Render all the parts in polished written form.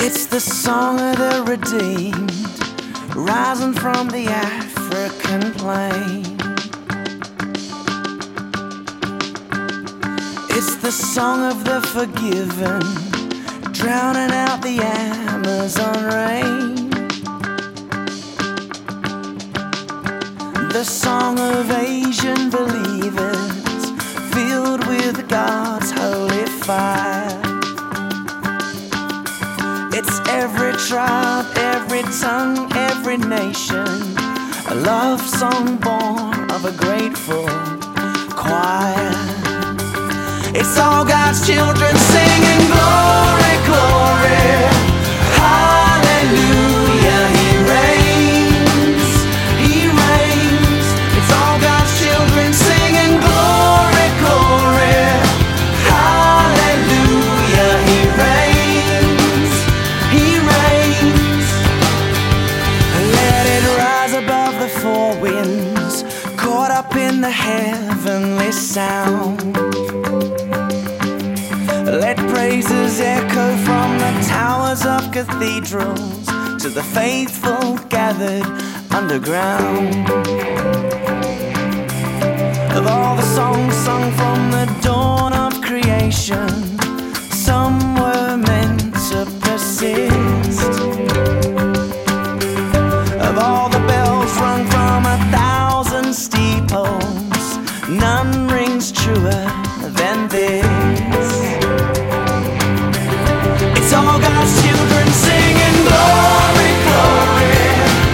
It's the song of the redeemed, rising from the African plain. It's the song of the forgiven, drowning out the Amazon rain. The song of Asian believers, filled with God's holy fire. It's every tribe, every tongue, every nation, a love song born of a grateful choir. It's all God's children singing glory, glory, hallelujah, He reigns, He reigns. It's all God's children singing glory, glory, hallelujah, He reigns, He reigns. Let it rise above the four winds, caught up in the heavenly sound. Let praises echo from the towers of cathedrals to the faithful gathered underground. Of all the songs sung from the dawn of creation, some were meant to persist. Of all the bells rung from 1,000 steeples, none rings truer than this. It's all God's children singing glory, glory,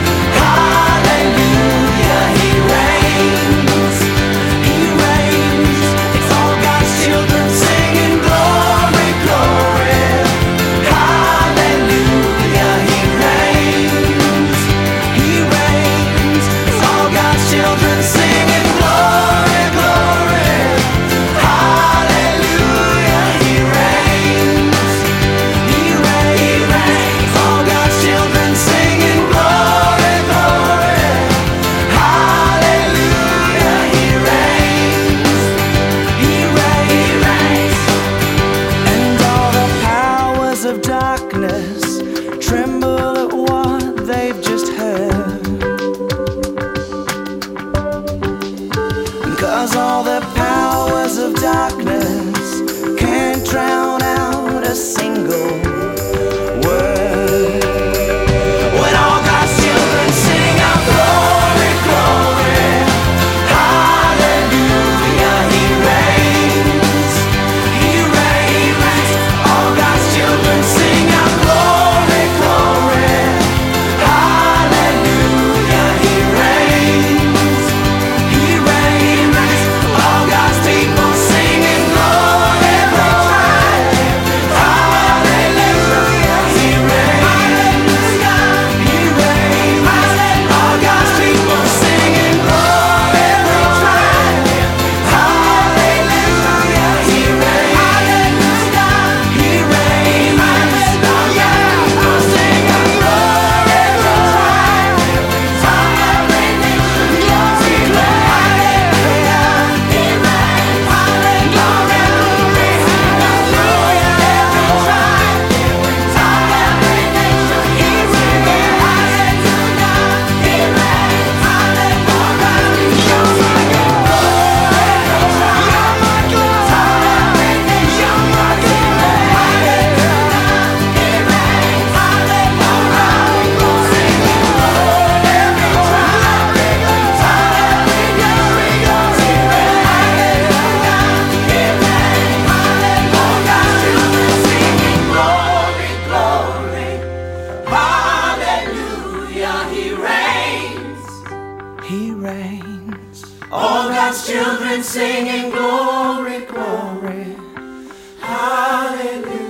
hallelujah, He reigns, He reigns. It's all God's children singing glory, glory, hallelujah, He reigns, He reigns. It's all God's children singing glory, glory, hallelujah, He reigns. Darkness tremble at what they've just heard, 'cause all the powers of darkness can't drown out a single word. When all God's children sing out glory, glory, hallelujah, He reigns, He reigns. All God's children sing out glory, glory, hallelujah, He reigns, He reigns. All God's people singing glory, glory, hallelujah, He reigns, He reigns. All God's people singing glory, glory, hallelujah, He reigns, He reigns. He reigns. All God's children singing glory, glory, hallelujah.